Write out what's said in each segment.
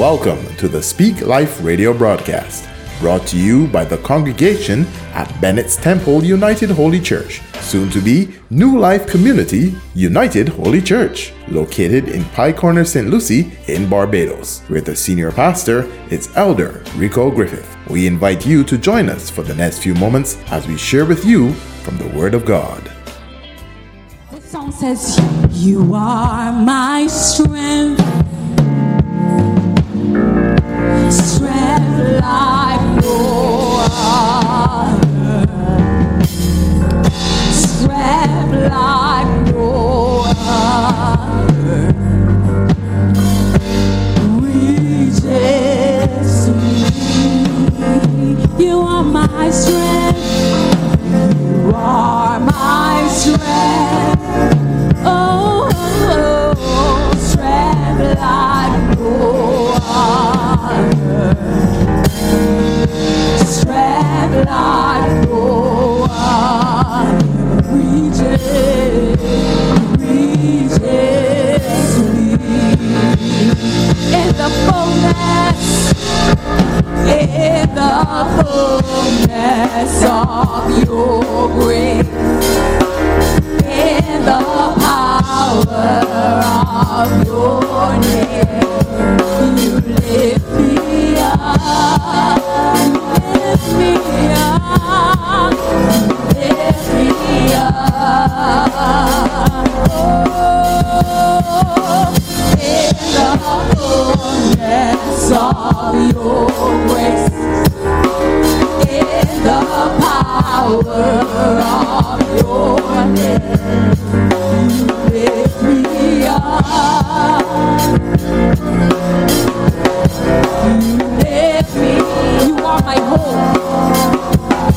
Welcome to the Speak Life radio broadcast, brought to you by the congregation at Bennett's Temple United Holy Church, soon to be New Life Community United Holy Church, located in Pie Corner, St. Lucie in Barbados, where the senior pastor is Elder Rico Griffith. We invite you to join us for the next few moments as we share with you from the Word of God. This song says, "You are my strength, strength like no other, strength like no other, reaches to me. You are my strength, you are my strength, oh, oh, oh, strength like no other, strength like no other, reaches to me. In the fullness of your grace, in the power of your name, you lift me up, lift me up, lift me up. Oh, in the fullness of your grace, in the power of your name, you lift me up, you lift me. You are my hope,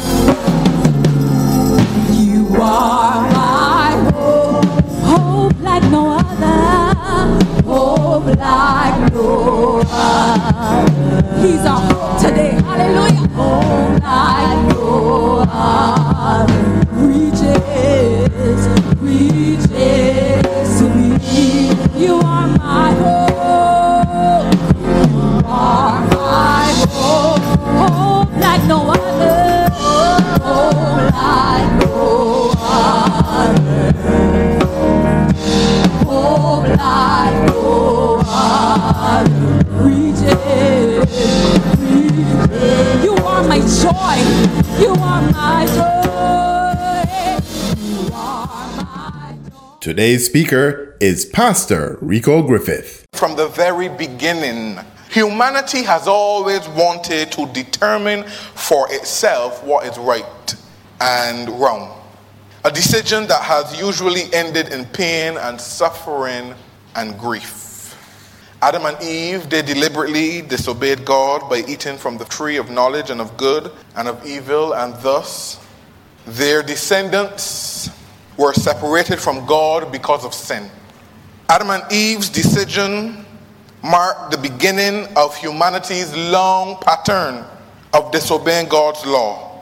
you are my hope, hope like no other, hope like no other. He's our hope today, hallelujah. Hope like no other, reaches to me. You are my hope, you are my hope, hope like no other, hope like no other, hope like no other, reaches. You are my joy, you are my joy, you are my joy. Today's speaker is Pastor Rico Griffith. From the very beginning, humanity has always wanted to determine for itself what is right and wrong. A decision that has usually ended in pain and suffering and grief. Adam and Eve, they deliberately disobeyed God by eating from the tree of knowledge and of good and of evil, and thus their descendants were separated from God because of sin. Adam and Eve's decision marked the beginning of humanity's long pattern of disobeying God's law.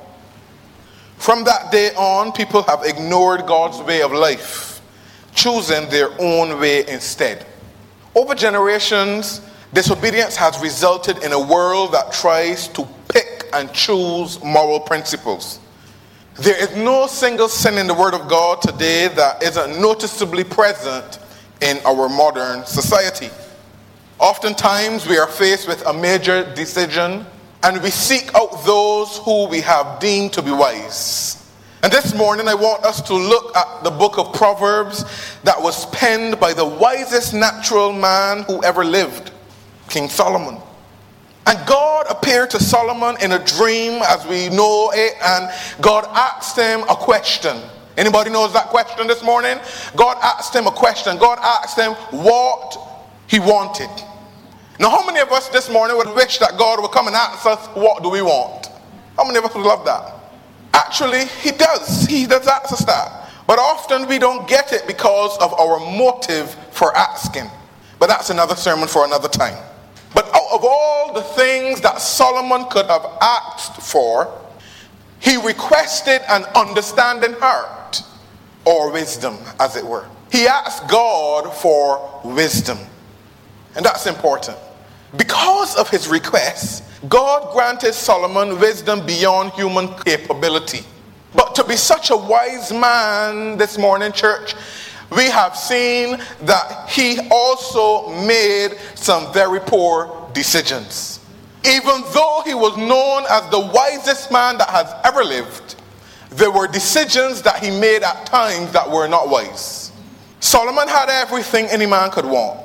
From that day on, people have ignored God's way of life, choosing their own way instead. Over generations, disobedience has resulted in a world that tries to pick and choose moral principles. There is no single sin in the Word of God today that isn't noticeably present in our modern society. Oftentimes, we are faced with a major decision, and we seek out those who we have deemed to be wise. And this morning, I want us to look at the book of Proverbs that was penned by the wisest natural man who ever lived, King Solomon. And God appeared to Solomon in a dream, as we know it, and God asked him a question. Anybody knows that question this morning? God asked him a question. God asked him what he wanted. Now, how many of us this morning would wish that God would come and ask us, what do we want? How many of us would love that? Actually, he does. He does ask us that. But often we don't get it because of our motive for asking. But that's another sermon for another time. But out of all the things that Solomon could have asked for, he requested an understanding heart, or wisdom, as it were. He asked God for wisdom. And that's important. Because of his request, God granted Solomon wisdom beyond human capability. But to be such a wise man this morning, church, we have seen that he also made some very poor decisions. Even though he was known as the wisest man that has ever lived, there were decisions that he made at times that were not wise. Solomon had everything any man could want.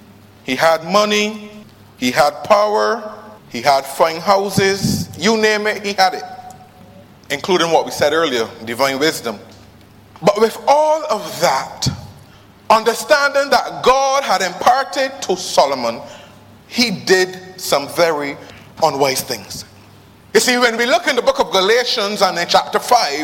He had money, he had power, he had fine houses, you name it, he had it. Including what we said earlier, divine wisdom. But with all of that, understanding that God had imparted to Solomon, he did some very unwise things. You see, when we look in the book of Galatians and in chapter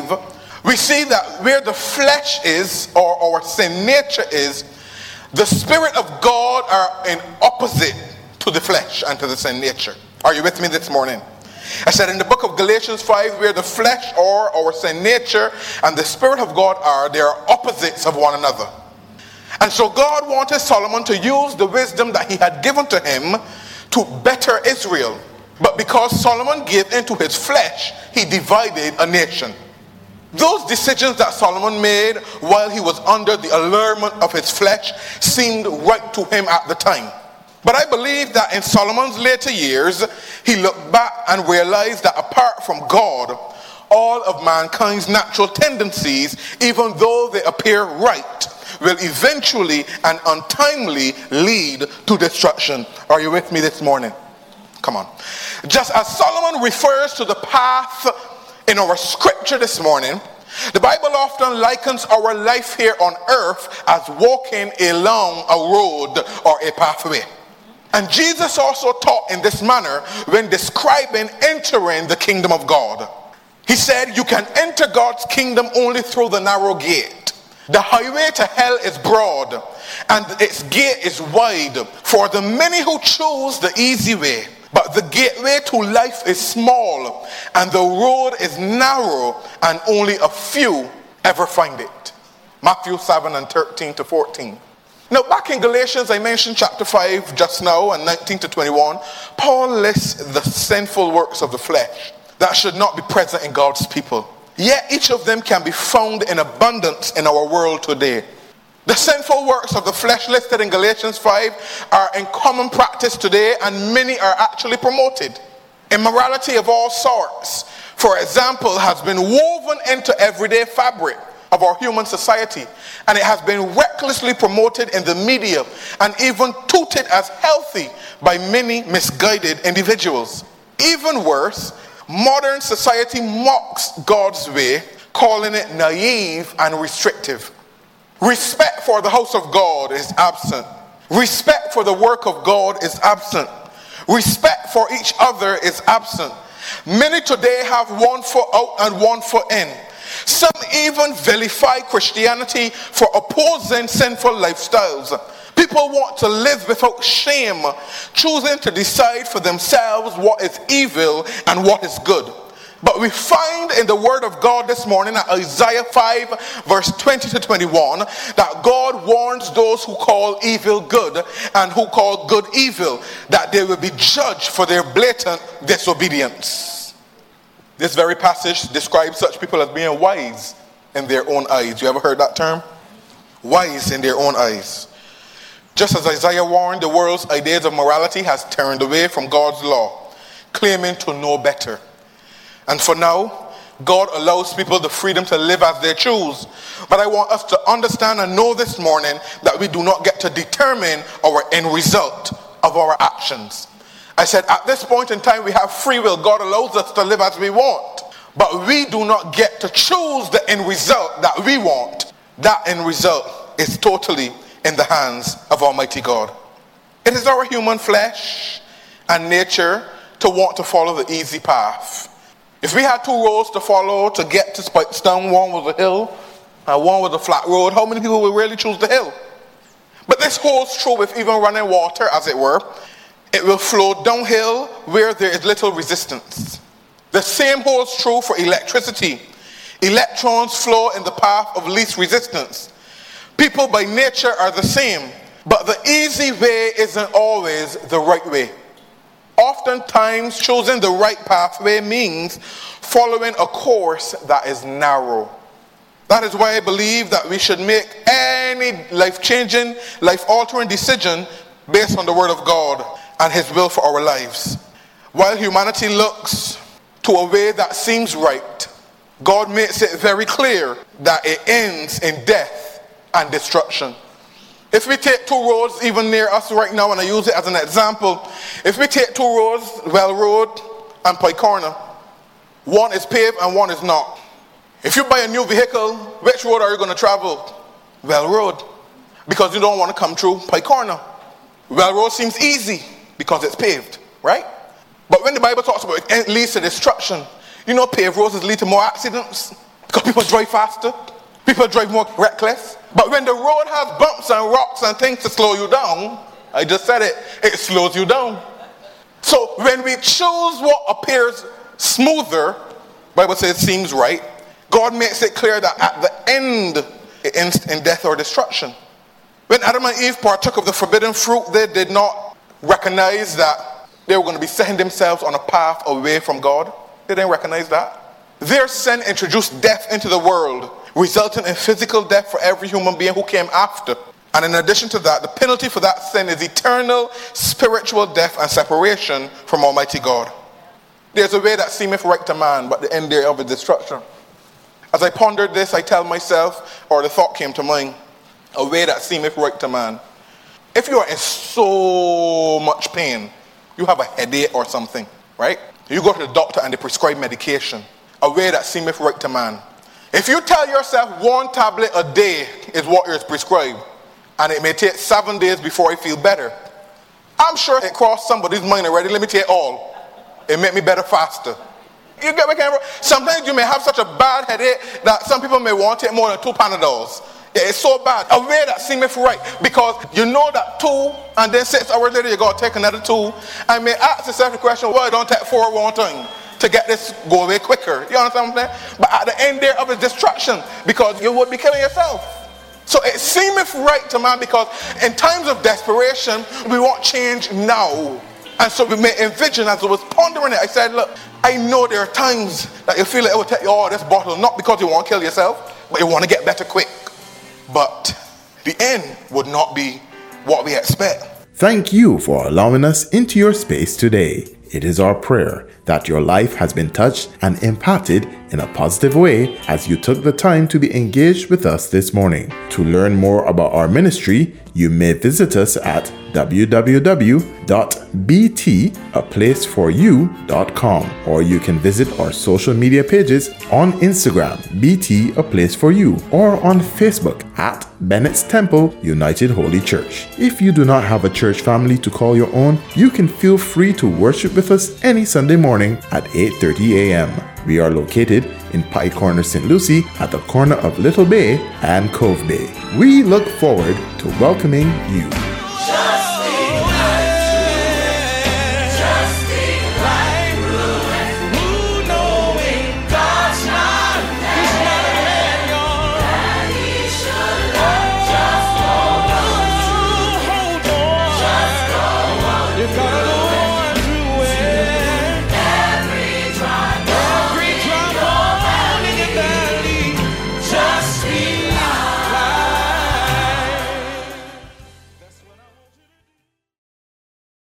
5, we see that where the flesh is, or our sin nature is, the Spirit of God are in opposite to the flesh and to the sin nature. Are you with me this morning? I said in the book of Galatians 5, where the flesh or our sin nature and the Spirit of God are, they are opposites of one another. And so God wanted Solomon to use the wisdom that he had given to him to better Israel. But because Solomon gave into his flesh, he divided a nation. Those decisions that Solomon made while he was under the allurement of his flesh seemed right to him at the time. But I believe that in Solomon's later years, he looked back and realized that apart from God, all of mankind's natural tendencies, even though they appear right, will eventually and untimely lead to destruction. Are you with me this morning? Come on. Just as Solomon refers to the path in our scripture this morning, the Bible often likens our life here on earth as walking along a road or a pathway. And Jesus also taught in this manner when describing entering the kingdom of God. He said, you can enter God's kingdom only through the narrow gate. The highway to hell is broad, and its gate is wide for the many who choose the easy way. But the gateway to life is small, and the road is narrow, and only a few ever find it. Matthew 7:13-14. Now, back in Galatians, I mentioned chapter 5 just now, and 19-21, Paul lists the sinful works of the flesh that should not be present in God's people. Yet each of them can be found in abundance in our world today. The sinful works of the flesh listed in Galatians 5 are in common practice today, and many are actually promoted. Immorality of all sorts, for example, has been woven into everyday fabric of our human society, and it has been recklessly promoted in the media and even touted as healthy by many misguided individuals. Even worse, modern society mocks God's way, calling it naive and restrictive. Respect for the house of God is absent. Respect for the work of God is absent. Respect for each other is absent. Many today have one foot out and one foot in. Some even vilify Christianity for opposing sinful lifestyles. People want to live without shame, choosing to decide for themselves what is evil and what is good. But we find in the word of God this morning at Isaiah 5 verse 20-21 that God warns those who call evil good and who call good evil that they will be judged for their blatant disobedience. This very passage describes such people as being wise in their own eyes. You ever heard that term? Wise in their own eyes. Just as Isaiah warned, the world's ideas of morality has turned away from God's law, claiming to know better. And for now, God allows people the freedom to live as they choose. But I want us to understand and know this morning that we do not get to determine our end result of our actions. I said at this point in time we have free will. God allows us to live as we want. But we do not get to choose the end result that we want. That end result is totally in the hands of Almighty God. It is our human flesh and nature to want to follow the easy path. If we had two roads to follow to get to Spikestown, one was a hill and one was a flat road, how many people would really choose the hill? But this holds true with even running water, as it were. It will flow downhill where there is little resistance. The same holds true for electricity. Electrons flow in the path of least resistance. People by nature are the same, but the easy way isn't always the right way. oftentimes choosing the right pathway means following a course that is narrow. That is why I believe that we should make any life-changing, life-altering decision based on the Word of God and His will for our lives. While humanity looks to a way that seems right, God makes it very clear that it ends in death and destruction. If we take two roads even near us right now, and I use it as an example, if we take two roads, Well Road and Pike Corner, one is paved and one is not. If you buy a new vehicle, which road are you going to travel? Well Road, because you don't want to come through Pike Corner. Well Road seems easy because it's paved, right? But when the Bible talks about it leads to destruction, you know paved roads lead to more accidents because people drive faster, people drive more reckless. But when the road has bumps and rocks and things to slow you down, I just said it, it slows you down. So when we choose what appears smoother, Bible says seems right, God makes it clear that at the end, it ends in death or destruction. When Adam and Eve partook of the forbidden fruit, they did not recognize that they were going to be setting themselves on a path away from God. They didn't recognize that. Their sin introduced death into the world, resulting in physical death for every human being who came after. And in addition to that, the penalty for that sin is eternal spiritual death and separation from Almighty God. There's a way that seemeth right to man, but the end thereof is destruction. As I pondered this, I tell myself, or the thought came to mind, a way that seemeth right to man. If you are in so much pain, you have a headache or something, right? You go to the doctor and they prescribe medication, a way that seemeth right to man. If you tell yourself one tablet a day is what is prescribed, and it may take 7 days before I feel better, I'm sure it crossed somebody's mind already. Let me take all. It make me better faster. You get what I'm saying? Sometimes you may have such a bad headache that some people may want to take more than 2 Panadols. It's so bad. A way that seemeth right, because you know that 2 and then 6 hours later you got to take another 2, and may ask yourself the question, well, I don't take 4 one time to get this go away quicker. You understand what I'm saying? But at the end thereof is destruction, because you would be killing yourself. So it seemeth right to man, because in times of desperation we want change now. And so we may envision, as I was pondering it, I said, look, I know there are times that you feel like it will take you all this bottle, not because you want to kill yourself, but you want to get better quick. But the end would not be what we expect. Thank you for allowing us into your space today. It is our prayer that your life has been touched and impacted in a positive way as you took the time to be engaged with us this morning. To learn more about our ministry, you may visit us at www.btaplaceforyou.com, or you can visit our social media pages on Instagram, BT A Place For You, or on Facebook at Bennett's Temple United Holy Church. If you do not have a church family to call your own, you can feel free to worship with us any Sunday morning at 8:30 a.m. We are located in Pike Corner, St. Lucie, at the corner of Little Bay and Cove Bay. We look forward to welcoming you.